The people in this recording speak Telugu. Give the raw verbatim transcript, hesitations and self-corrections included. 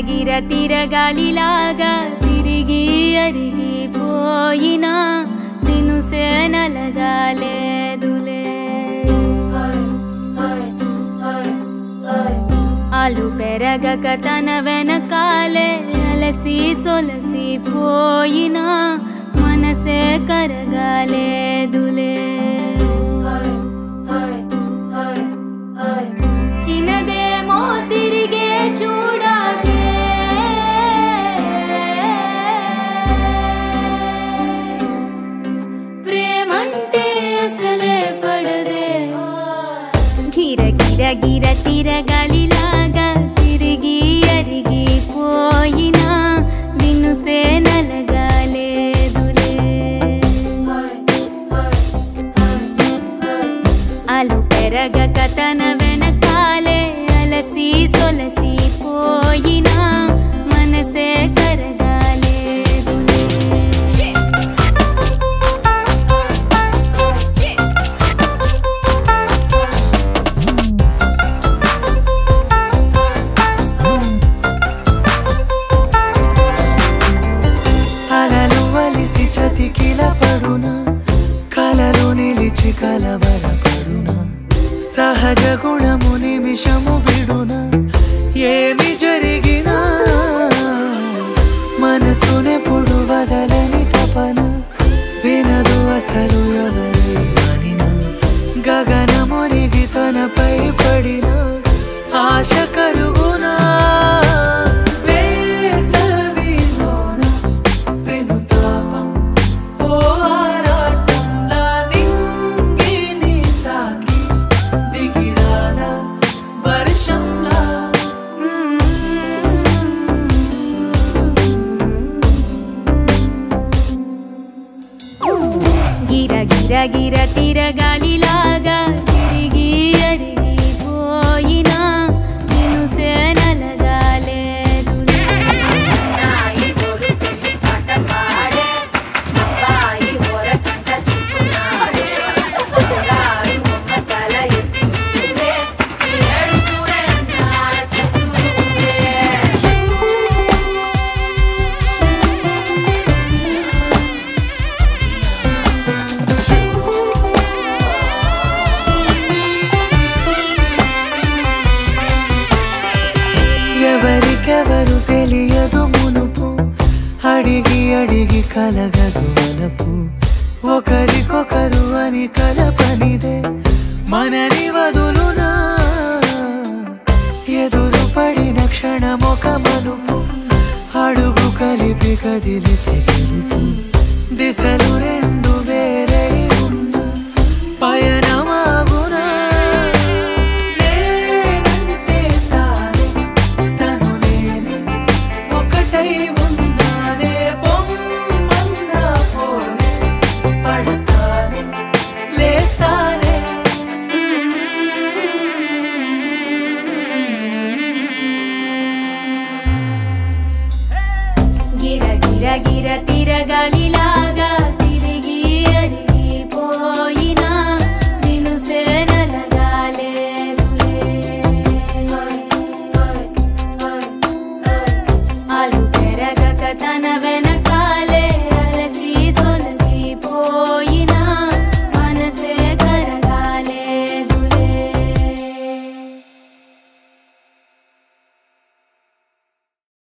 గిర తిరగాలిలాగా తిరిగి అరిగిపోయినా దినుసే నలగాలేదులే. ఆలు పెరగక తన వెనకాలే అలసి సొలసి పోయినా మనసే కరగాలేదులే. చిన్నదేమో తిరిగే చూడాదే, ప్రేమంటే అసలే పడదే. గిర గిర గిర తిరగాలిలాగా తిరిగి అరిగిపోయినా దినుసే నలగాలేదులే. ఆలు పెరగక తన వెనకాలే అలసి సొలసి పోయినా మనసే కరగాలేదులే. అలలు వలిసి చతికిల పడునా, కలలు నిలిచి కలవర పడునా, సహజ గుణము నిమిషము విడునా. ఏమి జరిగినా మనసునెప్పుడు వదలని తపన, వినదు అసలు ఎవరి అనినా. గగనమునిగి తనపై పడిన ఆశ కలుగునా. గిర గిర గిర తిరగాలిలాగా తిరిగి అరిగిపోయినా దినుసే నలగాలేదులే. ఎవరికెవరు తెలియదు మునుపు, అడిగి అడిగి కలగదు వలపు. ఒకరికొకరు అని కలపనిదే మనని వదులునా. ఎదురు పడిన క్షణమొక మలుపు, అడుగు కలిపి కదిలితే గెలుపు. దిశలు రెండు వేరే ఉన్న పయనమాగునా. గిర గిర గిర తిరగాలి